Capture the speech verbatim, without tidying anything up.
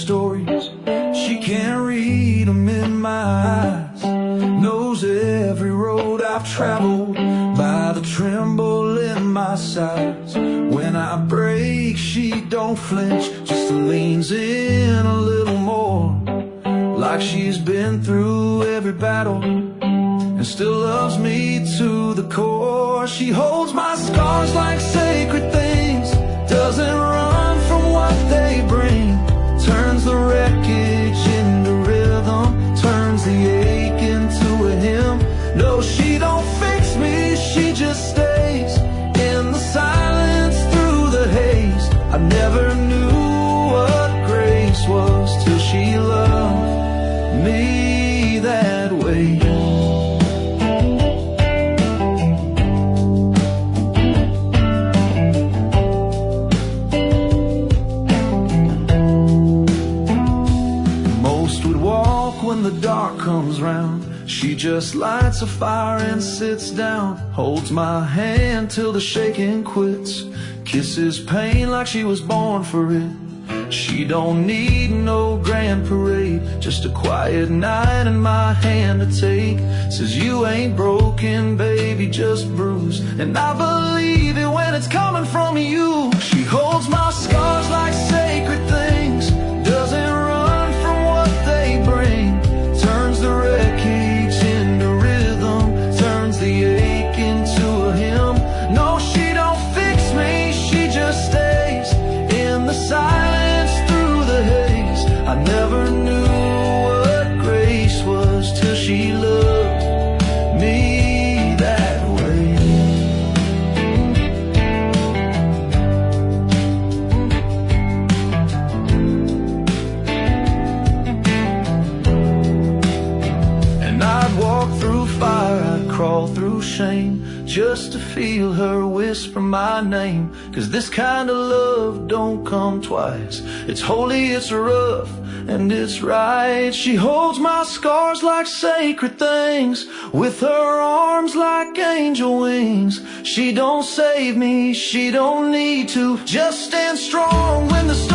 stories. She can't read them in my eyes. Knows every road I've traveled by the tremble in my sides. When I break, she don't flinch, just leans in a little more, like she's been through every battle and still loves me to the core. She holds my scars like sacred things, doesn't run from what they bring, turns the wreckage into rhythm, turns the ache into a hymn. No, she don't fix me, she just stays in the silence through the haze. I never knew what grace was till she loved me that way. When the dark comes round, she just lights a fire and sits down, holds my hand till the shaking quits, kisses pain like she was born for it. She don't need no grand parade, just a quiet night and my hand to take. Says you ain't broken, baby, just bruised, and I believe it when it's coming from you. She holds my scars like sacred things, doesn't run from what they bring, turns the wreckage into rhythm, turns the ache into a hymn. No, she don't fix me, she just stays in the silence through the haze. I never knew what grace was till she loved me that way. Fire, I'd crawl through shame just to feel her whisper my name. Cause this kind of love don't come twice. It's holy, it's rough, and it's right. She holds my scars like sacred things, with her arms like angel wings. She don't save me, she don't need to, just stand strong when the